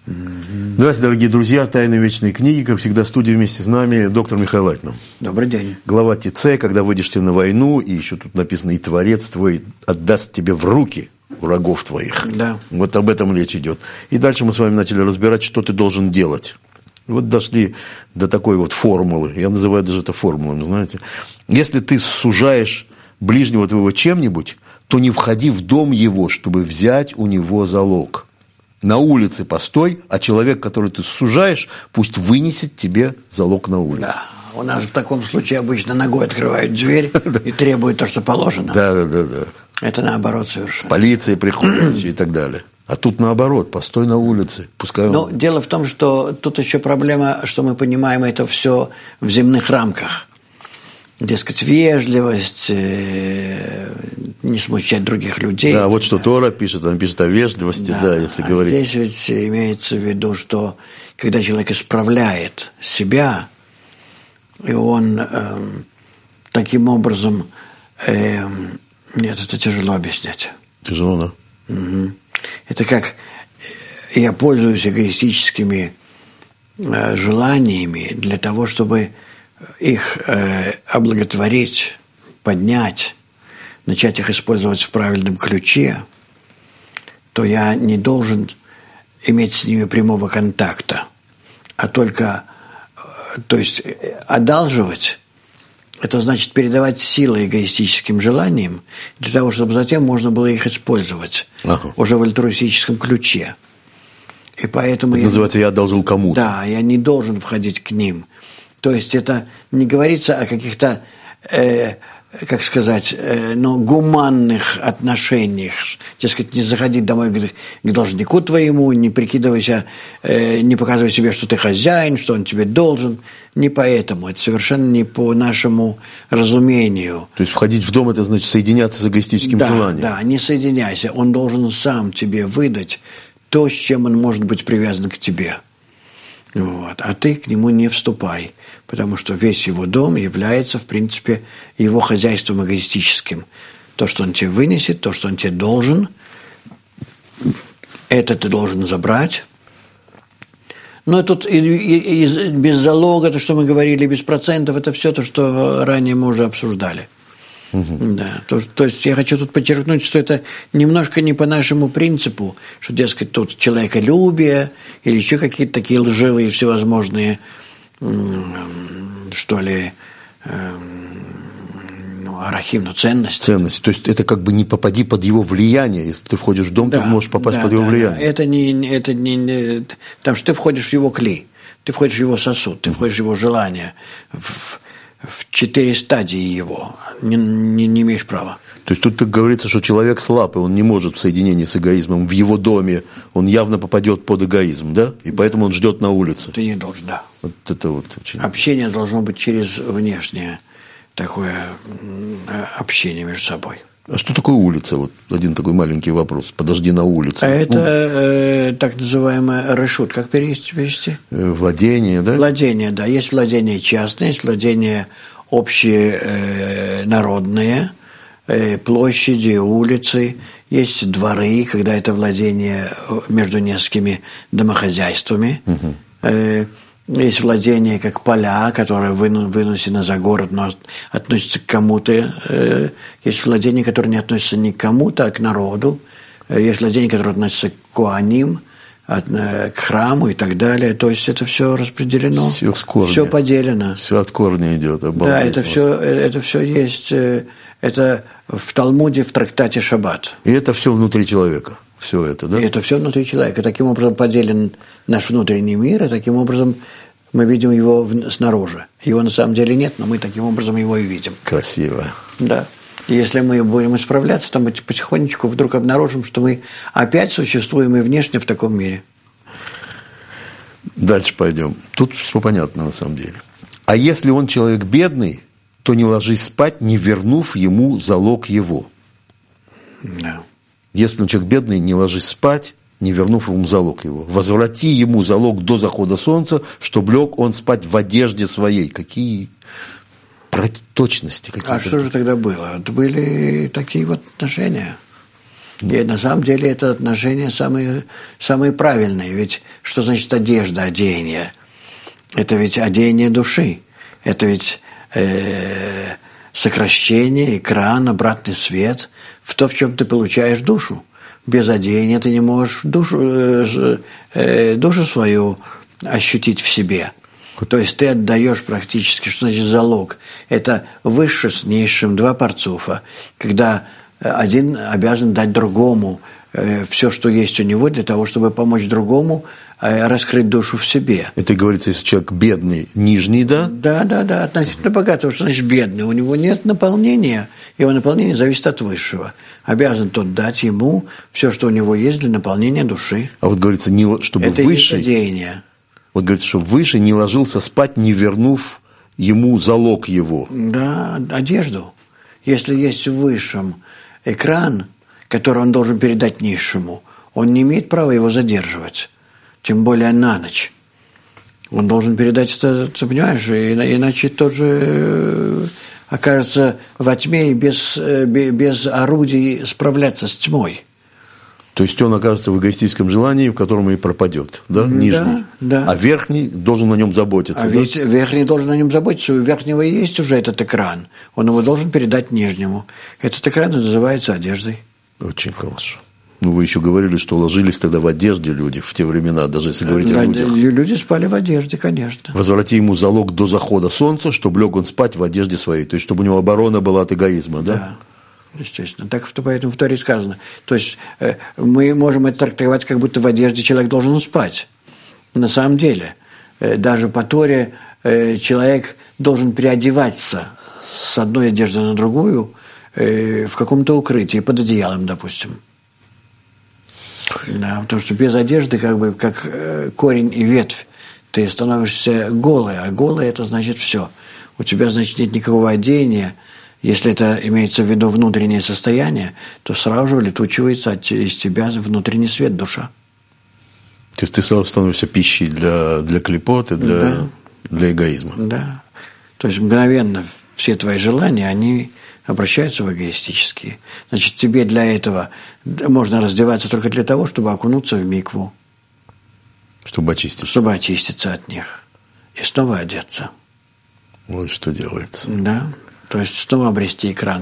Здравствуйте, дорогие друзья. «Тайны вечной книги». Как всегда, в студии вместе с нами доктор Михаил Лайтман. Добрый день. Глава ТЦ, когда выйдешь ты на войну, и еще тут написано, и Творец твой отдаст тебе в руки врагов твоих. Да. Вот об этом речь идет. И дальше мы с вами начали разбирать, что ты должен делать. Вот дошли до такой вот формулы. Я называю даже это формулой, знаете. Если ты сужаешь ближнего твоего чем-нибудь, то не входи в дом его, чтобы взять у него залог. На улице постой, а человек, который ты сужаешь, пусть вынесет тебе залог на улицу. Да, у нас в таком случае обычно ногой открывают дверь и требуют то, что положено. Да. Это наоборот совершенно. С полицией приходят и так далее. А тут наоборот, постой на улице. Пускай он... Но дело в том, что тут еще проблема, что мы понимаем это все в земных рамках. Дескать, вежливость, не смущать других людей. Да, вот что Тора пишет, он пишет о вежливости, да, если говорить. Здесь ведь имеется в виду, что когда человек исправляет себя, и он таким образом... нет, это тяжело объяснять. Тяжело, да? Угу. Это как я пользуюсь эгоистическими желаниями для того, чтобы их облаготворить, поднять, начать их использовать в правильном ключе, то я не должен иметь с ними прямого контакта, а только, то есть одалживать, это значит передавать силы эгоистическим желаниям для того, чтобы затем можно было их использовать уже в альтруистическом ключе. И поэтому это называется, я одолжил кому-то. Да, я не должен входить к ним. То есть это не говорится о каких-то, как сказать, гуманных отношениях. Дескать, не заходи домой к должнику твоему, не прикидывайся, не показывай себе, что ты хозяин, что он тебе должен. Не поэтому. Это совершенно не по нашему разумению. То есть входить в дом – это значит соединяться с эгоистическим желанием. Да, не соединяйся. Он должен сам тебе выдать то, с чем он может быть привязан к тебе. Вот. А ты к нему не вступай, потому что весь его дом является, в принципе, его хозяйством эгоистическим. То, что он тебе вынесет, то, что он тебе должен, это ты должен забрать. Но тут и без залога, то, что мы говорили, без процентов, это все то, что ранее мы уже обсуждали. Да, то есть я хочу тут подчеркнуть, что это немножко не по нашему принципу, что, дескать, тут человеколюбие или еще какие-то такие лживые всевозможные, что ли, арахим, ценности. Ценности. То есть это как бы не попади под его влияние. Если ты входишь в дом, ты можешь попасть под его влияние. Это не, потому что ты входишь в его клей, ты входишь в его сосуд, ты входишь в его желание, в 4 стадии его, не имеешь права. То есть тут так говорится, что человек слаб, и он не может в соединении с эгоизмом в его доме, он явно попадет под эгоизм, да? И поэтому он ждет на улице. Ты не должен, да. Вот это вот очень... Общение должно быть через внешнее такое общение между собой. А что такое улица? Вот один такой маленький вопрос. Подожди на улице. А это так называемое решут. Как перевести? Владение, да? Владение, да. Есть владение частное, есть владение общенародное, площади, улицы. Есть дворы, когда это владение между несколькими домохозяйствами. Есть владение, как поля, которые вынесены за город, но относятся к кому-то. Есть владение, которое не относится ни к кому-то, а к народу. Есть владение, которое относится к коаним, к храму и так далее. То есть это все распределено, все поделено. Все от корня идет. Да, это все есть. Это в Талмуде, в трактате Шаббат. И это все внутри человека. Все это, да? И это все внутри человека. Таким образом поделен наш внутренний мир, и таким образом мы видим его снаружи. Его на самом деле нет, но мы таким образом его и видим. Красиво. Да. И если мы будем исправляться, то мы потихонечку вдруг обнаружим, что мы опять существуем и внешне в таком мире. Дальше пойдем. Тут все понятно на самом деле. А если он человек бедный, то не ложись спать, не вернув ему залог его. Да. Если он человек бедный, не ложись спать, не вернув ему залог его. Возврати ему залог до захода солнца, чтобы лег он спать в одежде своей. Какие точности. А что же тогда было? Это были такие вот отношения. И на самом деле это отношения самые правильные. Ведь что значит одежда, одеяние? Это ведь одеяние души. Это ведь сокращение, экран, обратный свет в то, в чем ты получаешь душу. Без одеяния ты не можешь душу свою ощутить в себе. То есть ты отдаешь практически, что значит залог. Это выше с низшим, два парцуфа, когда один обязан дать другому все, что есть у него, для того, чтобы помочь другому раскрыть душу в себе. Это говорится, если человек бедный, нижний, да? Да, относительно богатого, что значит бедный. У него нет наполнения, его наполнение зависит от высшего. Обязан тот дать ему все, что у него есть для наполнения души. А вот говорится, чтобы это высший... Это деяние. Вот говорится, что выше не ложился спать, не вернув ему залог его. Да, одежду. Если есть в высшем экран, который он должен передать низшему, он не имеет права его задерживать, тем более на ночь. Он должен передать это, ты понимаешь, иначе тот же окажется во тьме и без орудий справляться с тьмой. То есть он окажется в эгоистическом желании, в котором и пропадет, да, нижний. Да. А верхний должен о нем заботиться. А ведь верхний должен о нем заботиться. У верхнего есть уже этот экран. Он его должен передать нижнему. Этот экран называется одеждой. Очень хорошо. Ну, вы еще говорили, что ложились тогда в одежде люди в те времена, даже если говорить о людях. Люди спали в одежде, конечно. Возврати ему залог до захода солнца, чтобы лег он спать в одежде своей. То есть, чтобы у него оборона была от эгоизма, да? Да. Естественно. Так поэтому в Торе сказано. То есть мы можем это трактовать, как будто в одежде человек должен спать. На самом деле, даже по Торе человек должен переодеваться с одной одежды на другую в каком-то укрытии, под одеялом, допустим. Да, потому что без одежды, как корень и ветвь, ты становишься голый, а голый это значит все. У тебя, значит, нет никакого одеяния. Если это имеется в виду внутреннее состояние, то сразу же улетучивается из тебя внутренний свет, душа. То есть ты сразу становишься пищей для клипот и для эгоизма. Да. То есть мгновенно все твои желания, они обращаются в эгоистические. Значит, тебе для этого можно раздеваться только для того, чтобы окунуться в микву. Чтобы очиститься. Чтобы очиститься от них. И снова одеться. Вот что делается. Да. То есть снова обрести экран.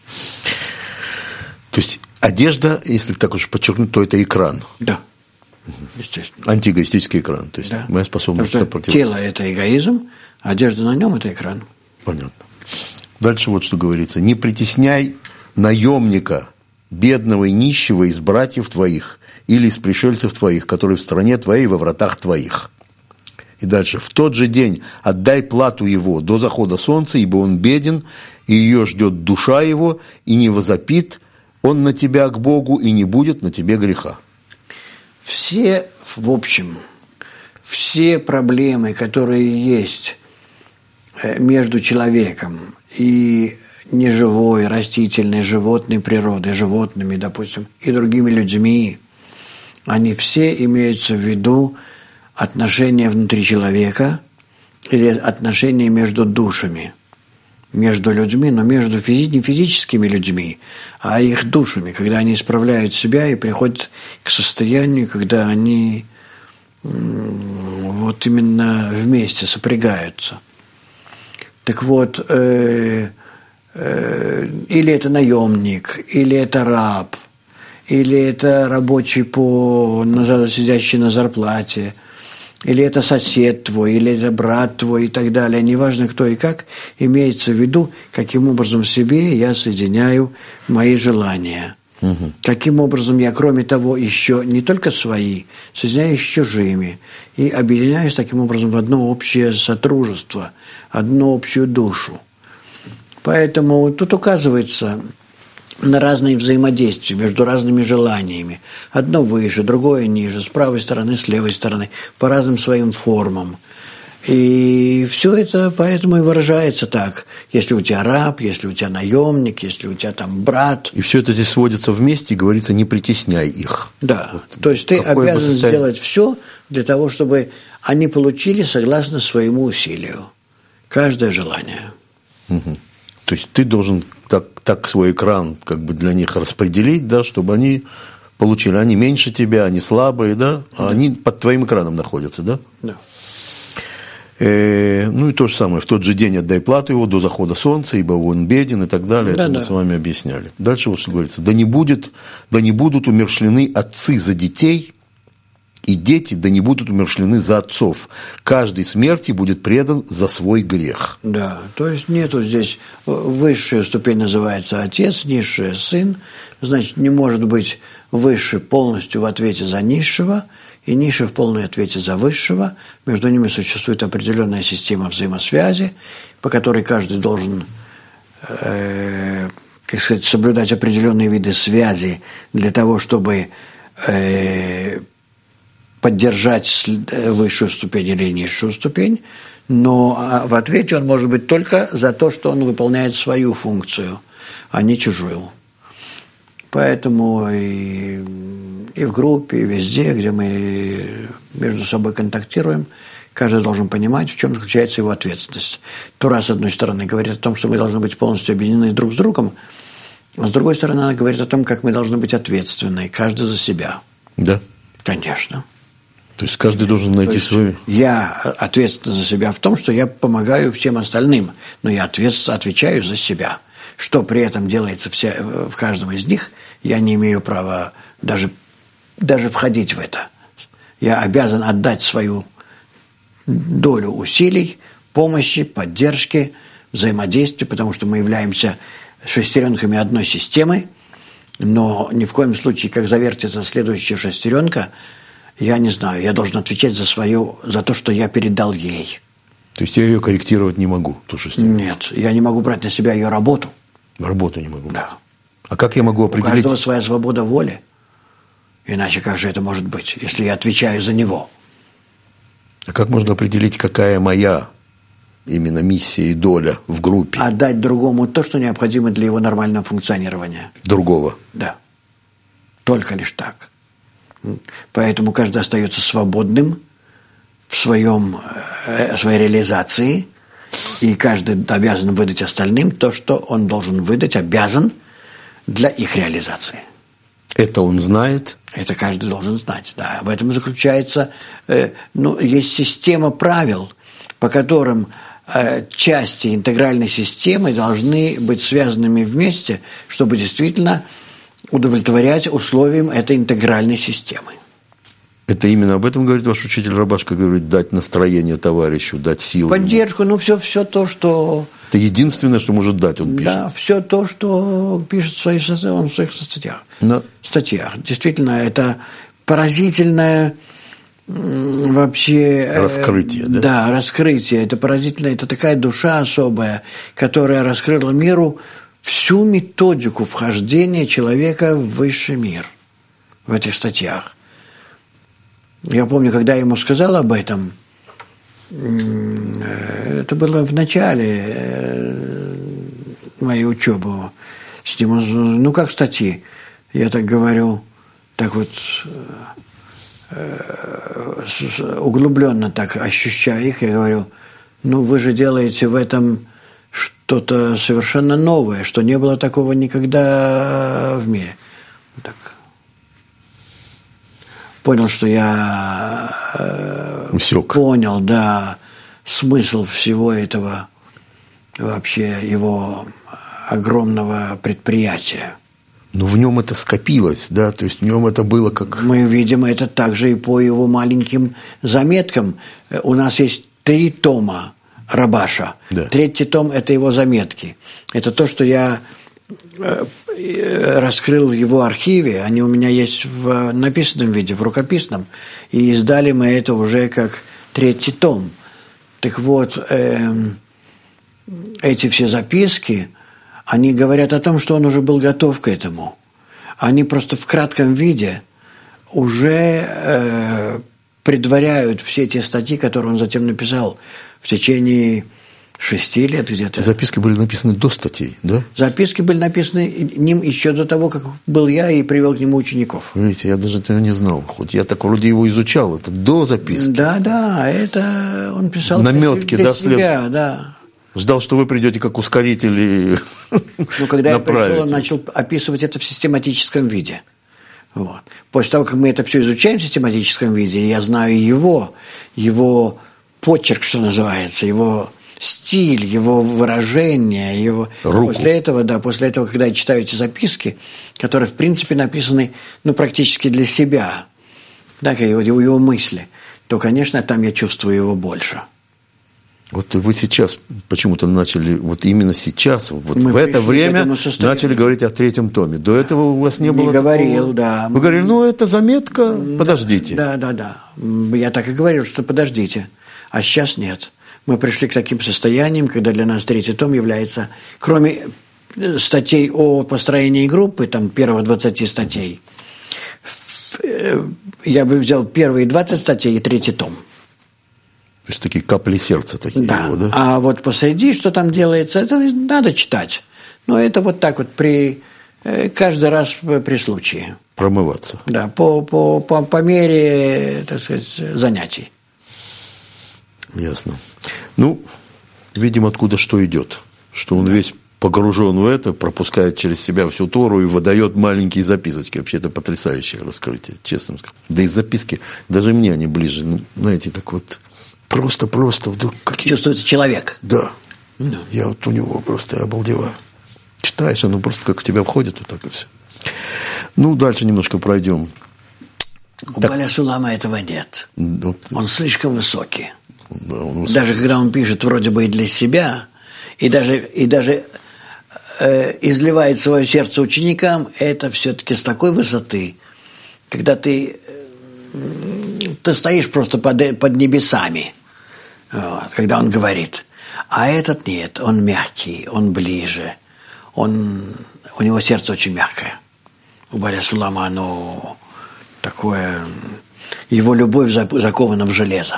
То есть одежда, если так уж подчеркнуть, то это экран. Да. Естественно. Антиэгоистический экран. То есть да. моя способность сопротивляться. Тело – это эгоизм, а одежда на нем – это экран. Понятно. Дальше вот что говорится. «Не притесняй наемника, бедного и нищего из братьев твоих или из пришельцев твоих, которые в стране твоей во вратах твоих». И дальше. «В тот же день отдай плату его до захода солнца, ибо он беден, и ее ждет душа его, и не возопит он на тебя к Богу, и не будет на тебе греха». Все, в общем, все проблемы, которые есть между человеком и неживой, растительной, животной природой, животными, допустим, и другими людьми, они все имеются в виду отношения внутри человека или отношения между душами, между людьми, но между не физическими людьми, а их душами, когда они исправляют себя и приходят к состоянию, когда они вот именно вместе сопрягаются. Так вот, или это наемник, или это раб, или это рабочий сидящий на зарплате, или это сосед твой, или это брат твой и так далее, неважно кто и как, имеется в виду, каким образом в себе я соединяю мои желания. Угу. Каким образом я, кроме того, еще не только свои, соединяю с чужими и объединяюсь таким образом в одно общее сотрудничество, одну общую душу. Поэтому тут указывается на разные взаимодействия между разными желаниями. Одно выше, другое ниже, с правой стороны, с левой стороны, по разным своим формам. И все это поэтому и выражается так. Если у тебя раб, если у тебя наемник, если у тебя там брат. И все это здесь сводится вместе и говорится, не притесняй их. Да, вот. То есть ты обязан сделать все для того, чтобы они получили согласно своему усилию. Каждое желание. Угу. То есть ты должен так свой экран как бы для них распределить, да, чтобы они получили. Они меньше тебя, они слабые, да, а они под твоим экраном находятся, да? Да. Ну и то же самое, в тот же день отдай плату его до захода солнца, ибо он беден и так далее. Это мы с вами объясняли. Дальше вот что говорится. Да не будут умерщвлены отцы за детей, и дети да не будут умерщвлены за отцов. Каждый смерти будет предан за свой грех. Да, то есть нету здесь, высшая ступень называется отец, низшая сын, значит, не может быть высший полностью в ответе за низшего, и низший в полном ответе за высшего. Между ними существует определенная система взаимосвязи, по которой каждый должен, как сказать, соблюдать определенные виды связи для того, чтобы поддержать высшую ступень или низшую ступень, но в ответе он может быть только за то, что он выполняет свою функцию, а не чужую. Поэтому и в группе, и везде, где мы между собой контактируем, каждый должен понимать, в чем заключается его ответственность. Тора, с одной стороны, говорит о том, что мы должны быть полностью объединены друг с другом, а с другой стороны, она говорит о том, как мы должны быть ответственны, каждый за себя. Да. Конечно. То есть каждый должен найти свой... Я ответственен за себя в том, что я помогаю всем остальным, но я отвечаю за себя. Что при этом делается в каждом из них, я не имею права даже входить в это. Я обязан отдать свою долю усилий, помощи, поддержки, взаимодействия, потому что мы являемся шестеренками одной системы, но ни в коем случае, как завертится следующая шестеренка, я не знаю, я должен отвечать за то, что я передал ей. То есть я ее корректировать не могу, ту шестеренку? Нет, я не могу брать на себя ее работу. Работу не могу? Да. А как я могу определить? У каждого своя свобода воли. Иначе как же это может быть, если я отвечаю за него? А как можно определить, какая моя именно миссия и доля в группе? Отдать другому то, что необходимо для его нормального функционирования. Другого? Да. Только лишь так. Поэтому каждый остается свободным в своей реализации, и каждый обязан выдать остальным то, что он должен выдать, обязан для их реализации. Это он знает? Это каждый должен знать, да. В этом заключается, есть система правил, по которым части интегральной системы должны быть связанными вместе, чтобы действительно удовлетворять условиям этой интегральной системы. Это именно об этом говорит ваш учитель Рабашка, говорит, дать настроение товарищу, дать силу. Поддержку, все то, что... Это единственное, что может дать, он пишет. Да, все то, что пишет в своих статьях. Но... статьях. Действительно, это поразительное вообще... Раскрытие, да? Да, раскрытие. Это поразительно, это такая душа особая, которая раскрыла миру всю методику вхождения человека в высший мир в этих статьях. Я помню, когда я ему сказал об этом, это было в начале моей учебы с ним, он, как статьи? Я так говорю, так вот углубленно так ощущая их, я говорю, вы же делаете в этом что-то совершенно новое, что не было такого никогда в мире. Так. Понял, что я понял, да, смысл всего этого вообще его огромного предприятия. Но в нем это скопилось, да, то есть в нем это было как... Мы видим это также и по его маленьким заметкам. У нас есть 3 тома Рабаша. Да. 3-й том – это его заметки. Это то, что я раскрыл в его архиве. Они у меня есть в написанном виде, в рукописном. И издали мы это уже как 3-й том. Так вот, эти все записки, они говорят о том, что он уже был готов к этому. Они просто в кратком виде уже предваряют все те статьи, которые он затем написал в течение 6 лет где-то. Записки были написаны до статей, да? Записки были написаны ним еще до того, как был я и привел к нему учеников. Видите, я даже этого не знал. Хоть я так вроде его изучал, это до записки. Да, это он писал наметки, для себя, да. Ждал, что вы придете как ускоритель и когда я пришел, направите. он начал описывать это в систематическом виде. Вот. После того, как мы это все изучаем в систематическом виде, я знаю его почерк, что называется, его стиль, его выражение, его... Руку. После этого, когда я читаю эти записки, которые, в принципе, написаны, практически для себя, да, его мысли, то, конечно, там я чувствую его больше. Вот вы сейчас почему-то начали, вот именно сейчас, вот в это время начали говорить о третьем томе. До этого у вас не было такого? Говорил, да. Вы говорили, это заметка, подождите. Да. Я так и говорил, что подождите. А сейчас нет. Мы пришли к таким состояниям, когда для нас третий том является, кроме статей о построении группы, там первых 20 статей, я бы взял первые 20 статей и третий том. То есть такие капли сердца такие. Да. Его, да? А вот посреди, что там делается, это надо читать. Но это вот так вот каждый раз при случае. Промываться. Да, по мере, так сказать, занятий. Ясно. Видим, откуда что идет. Что он весь погружен в это, пропускает через себя всю Тору и выдает маленькие записочки. Вообще, это потрясающее раскрытие, честно скажу. Да и записки, даже мне они ближе. Знаете, так вот, просто вдруг какие-то... Чувствуется человек. Да. Я вот у него просто обалдеваю. Читаешь, оно просто как в тебя входит, вот так и все. Дальше немножко пройдем. У Баля Сулама этого нет. Он слишком высокий. Да, он высокий. Даже когда он пишет вроде бы и для себя, и даже изливает свое сердце ученикам, это все-таки с такой высоты, когда ты стоишь просто под небесами, вот, когда он говорит. А этот нет, он мягкий, он ближе, у него сердце очень мягкое. У Баля Сулама оно такое, его любовь закована в железо.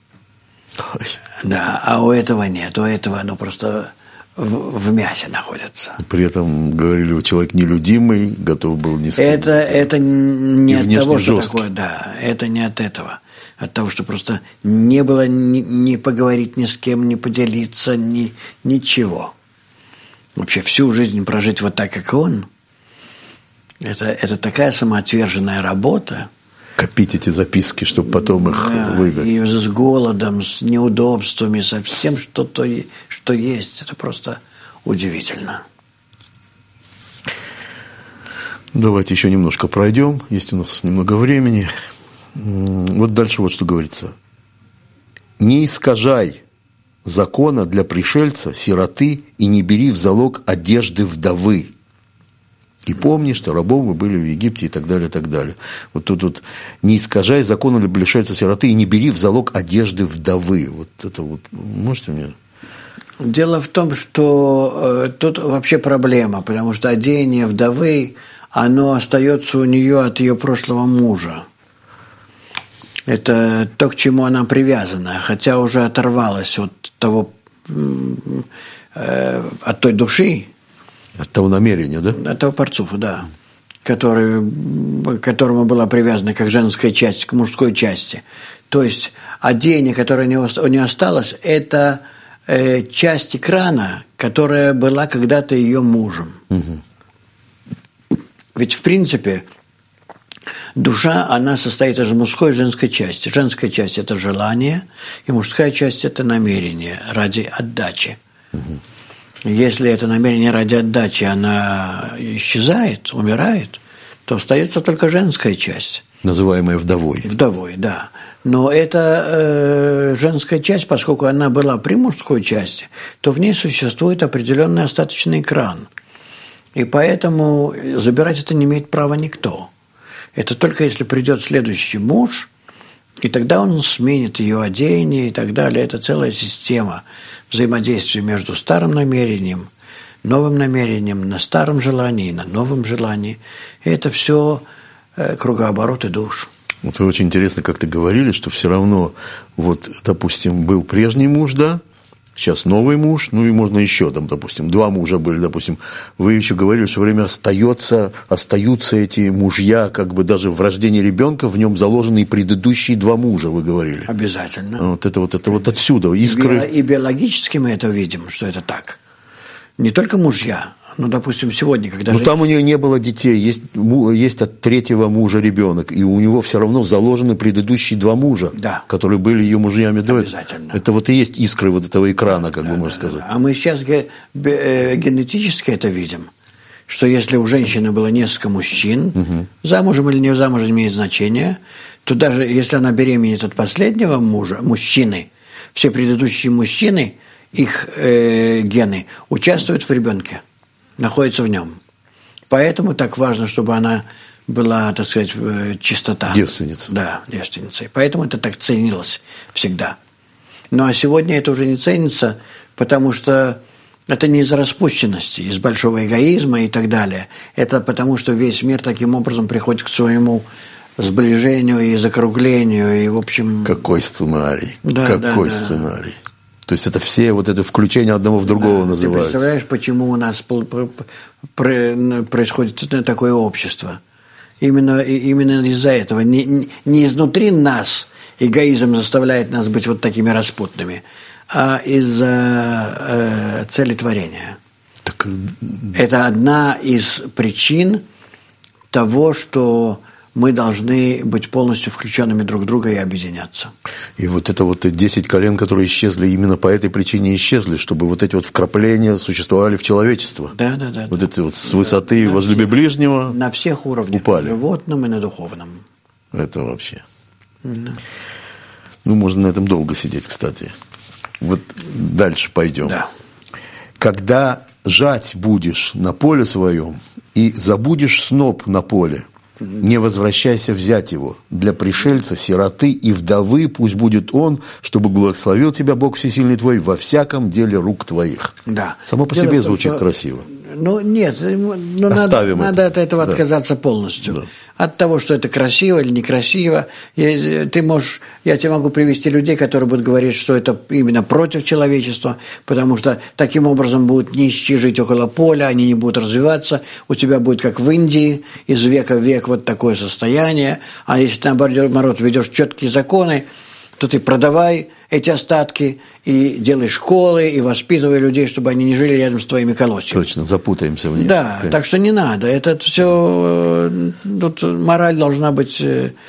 Да, а у этого нет, у этого оно просто в мясе находится. При этом, говорили, человек нелюдимый, готов был не сказать. Это не от того, что жесткий. такое, да, это не от этого. От того, что просто не было ни поговорить ни с кем, ни поделиться, ничего. Вообще всю жизнь прожить вот так, как он, это такая самоотверженная работа. Копить эти записки, чтобы потом их выдать. И с голодом, с неудобствами, со всем, что есть. Это просто удивительно. Давайте еще немножко пройдем. Есть у нас немного времени. Вот дальше вот что говорится. «Не искажай закона для пришельца, сироты, и не бери в залог одежды вдовы. И помни, что рабом вы были в Египте» и так далее, и так далее. Вот тут вот «не искажай закона для пришельца, сироты, и не бери в залог одежды вдовы». Вот это вот можете мне... Дело в том, что тут вообще проблема, потому что одеяние вдовы, оно остается у нее от ее прошлого мужа. Это то, к чему она привязана, хотя уже оторвалась от той души, от того намерения, да? от того парцуфа, да, к которому была привязана как женская часть к мужской части. То есть одеяние, которое у нее осталось, это часть экрана, которая была когда-то ее мужем. Угу. Ведь, в принципе, душа, она состоит из мужской и женской части. Женская часть – это желание, и мужская часть – это намерение ради отдачи. Угу. Если это намерение ради отдачи, она исчезает, умирает, то остается только женская часть. Называемая вдовой. Вдовой, да. Но эта женская часть, поскольку она была при мужской части, то в ней существует определенный остаточный экран. И поэтому забирать это не имеет права никто. Это только если придет следующий муж, и тогда он сменит ее одеяние и так далее. Это целая система взаимодействия между старым намерением, новым намерением, на старом желании, на новом желании. И это все кругообороты душ. Вот вы очень интересно как-то говорили, что все равно, вот, допустим, был прежний муж, да, сейчас новый муж, ну и можно еще, там, допустим, 2 мужа были, допустим. Вы еще говорили, что время остаются эти мужья, как бы даже в рождении ребенка в нем заложены и предыдущие 2 мужа, вы говорили. Обязательно. Вот это отсюда, искры. И биологически мы это видим, что это так. Не только мужья. Ну, допустим, сегодня, когда... Но там у нее не было детей, есть от 3-го мужа ребенок, и у него все равно заложены предыдущие 2 мужа, да, которые были ее мужьями до этого. Обязательно. Это вот и есть искры вот этого экрана, как бы можно сказать. А мы сейчас генетически это видим, что если у женщины было несколько мужчин, замужем или не замужем имеет значение, то даже если она беременеет от последнего мужчины, все предыдущие мужчины, их гены участвуют в ребенке, находится в нем. Поэтому так важно, чтобы она была, так сказать, чистота. Девственница. Да, девственницей. Поэтому это так ценилось всегда. Ну, а сегодня это уже не ценится, потому что это не из-за распущенности, из большого эгоизма и так далее. Это потому, что весь мир таким образом приходит к своему сближению и закруглению, и, в общем... Какой сценарий? Да, Какой сценарий? То есть это все вот это включение одного в другого называется. Ты представляешь, почему у нас происходит такое общество? Именно из-за этого. Не изнутри нас эгоизм заставляет нас быть вот такими распутными, а из-за цели творения. Так... Это одна из причин того, что мы должны быть полностью включенными друг в друга и объединяться. И вот это вот 10 колен, которые исчезли, именно по этой причине исчезли, чтобы вот эти вот вкрапления существовали в человечество. Да. Вот это вот с высоты возлюби ближнего на всех уровнях, упали. на животном и на духовном. Это вообще. Ну, можно на этом долго сидеть, кстати. Вот дальше пойдем. Да. Когда жать будешь на поле своем и забудешь сноп на поле, не возвращайся взять его. Для пришельца, сироты и вдовы пусть будет он, чтобы благословил тебя Бог Всесильный твой во всяком деле рук твоих. Да. Само по себе звучит красиво. Ну, нет, надо от этого отказаться полностью. Да. От того, что это красиво или некрасиво. Я тебе могу привести людей, которые будут говорить, что это именно против человечества, потому что таким образом будут нищие жить около поля, они не будут развиваться, у тебя будет, как в Индии, из века в век вот такое состояние, а если ты, наоборот, ведешь четкие законы, то ты продавай эти остатки и делай школы, и воспитывай людей, чтобы они не жили рядом с твоими колосьями. Точно, запутаемся в них. Да, так что не надо. Это все, тут мораль должна быть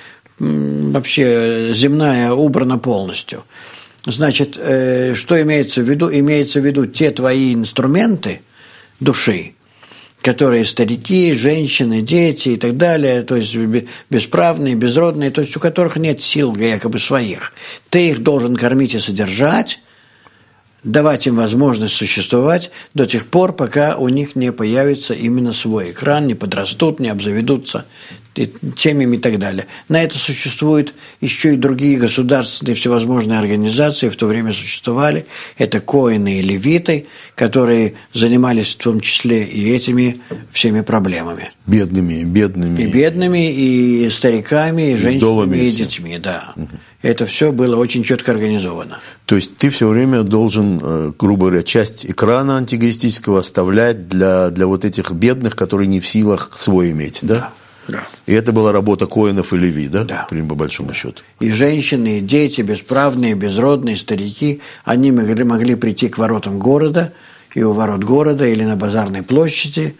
вообще земная, убрана полностью. Значит, что имеется в виду? Имеется в виду те твои инструменты души, которые старики, женщины, дети и так далее, то есть бесправные, безродные, то есть у которых нет сил якобы своих. Ты их должен кормить и содержать, давать им возможность существовать до тех пор, пока у них не появится именно свой экран, не подрастут, не обзаведутся темами и так далее. На это существуют еще и другие государственные всевозможные организации, в то время существовали. Это коины и левиты, которые занимались в том числе и этими всеми проблемами. Бедными. И бедными, и стариками, и женщинами, и детьми, да. Это все было очень четко организовано. То есть ты все время должен, грубо говоря, часть экрана антиэгоистического оставлять для вот этих бедных, которые не в силах свой иметь, да? Да. И это была работа коинов и леви, да? Да. По большому счету. И женщины, и дети, бесправные, безродные, старики, они могли прийти к воротам города, и у ворот города, или на базарной площади,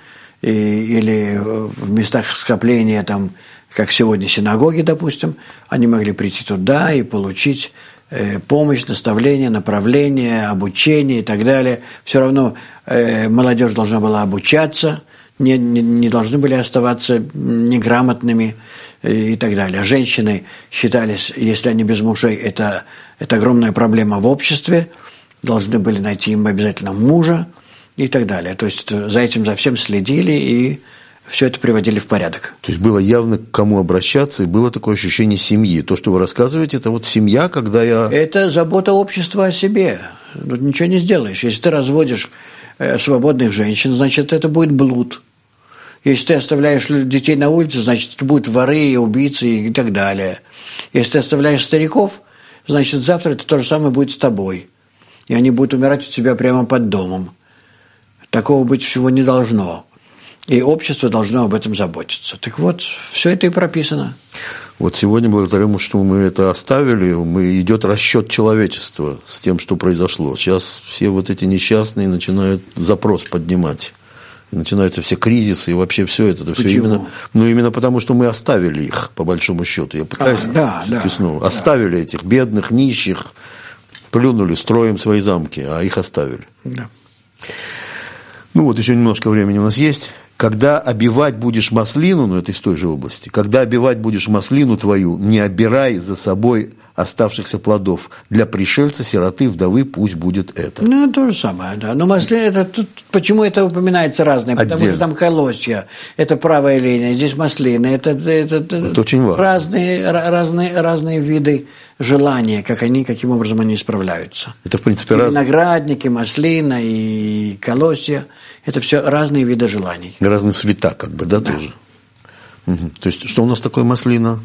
или в местах скопления, там, как сегодня синагоги, допустим, они могли прийти туда и получить помощь, наставление, направление, обучение и так далее. Все равно молодежь должна была обучаться, не должны были оставаться неграмотными и так далее. Женщины считались, если они без мужей, это огромная проблема в обществе, должны были найти им обязательно мужа и так далее. То есть за всем следили и все это приводили в порядок. То есть было явно к кому обращаться, и было такое ощущение семьи. То, что вы рассказываете, это вот семья, когда я... Это забота общества о себе. Тут ничего не сделаешь. Если ты разводишь свободных женщин, значит, это будет блуд. Если ты оставляешь детей на улице, значит, это будут воры, убийцы и так далее. Если ты оставляешь стариков, значит, завтра это то же самое будет с тобой. и они будут умирать у тебя прямо под домом. Такого быть всего не должно. И общество должно об этом заботиться. Так вот, все это и прописано. Вот сегодня, благодаря тому, что мы это оставили, идет расчет человечества с тем, что произошло. Сейчас все вот эти несчастные начинают запрос поднимать. Начинаются все кризисы и вообще все это. Все именно потому, что мы оставили их, по большому счету. Я пытаюсь оставили этих бедных, нищих, плюнули, строим свои замки, а их оставили. Да. Ну вот еще немножко времени у нас есть. Когда обивать будешь маслину, это из той же области, когда обивать будешь маслину твою, не обирай за собой оставшихся плодов. Для пришельца, сироты, вдовы пусть будет это. Ну, то же самое, да. Но маслина, почему это упоминается разное? Потому Отдельно. что там колосья, это правая линия, здесь маслины, это очень важно. Разные виды желания, каким образом они справляются. Это, в принципе, и виноградники, маслина, и колосья. Это все разные виды желаний. Разные цвета, тоже. Угу. То есть, что у нас такое маслина?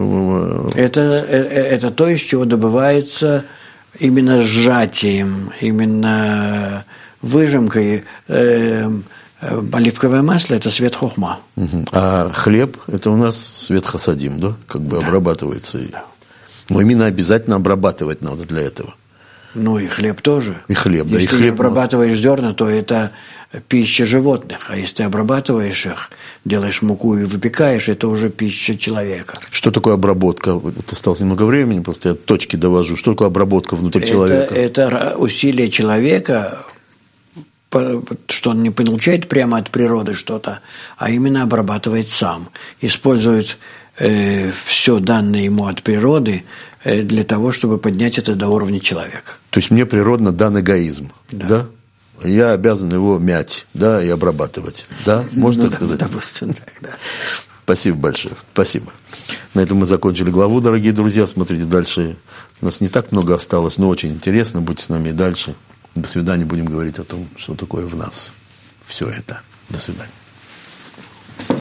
Это то, из чего добывается именно сжатием, именно выжимкой. Оливковое масло – это свет хохма. Угу. А хлеб – это у нас свет хасадим, да? Обрабатывается. Да. Но именно обязательно обрабатывать надо для этого. Ну, и хлеб тоже. И хлеб, если ты обрабатываешь зерна, то это пища животных. А если ты обрабатываешь их, делаешь муку и выпекаешь, это уже пища человека. Что такое обработка? Вот осталось немного времени, просто я точки довожу. Что такое обработка внутри человека? Это усилие человека, что он не получает прямо от природы что-то, а именно обрабатывает сам. Использует все данное ему от природы для того, чтобы поднять это до уровня человека. То есть мне природно дан эгоизм, да? Я обязан его мять, да, и обрабатывать, да? Можно так сказать? Допустим, так, да. Спасибо большое, спасибо. На этом мы закончили главу, дорогие друзья. Смотрите дальше. У нас не так много осталось, но очень интересно. Будьте с нами и дальше. До свидания. Будем говорить о том, что такое в нас все это. До свидания.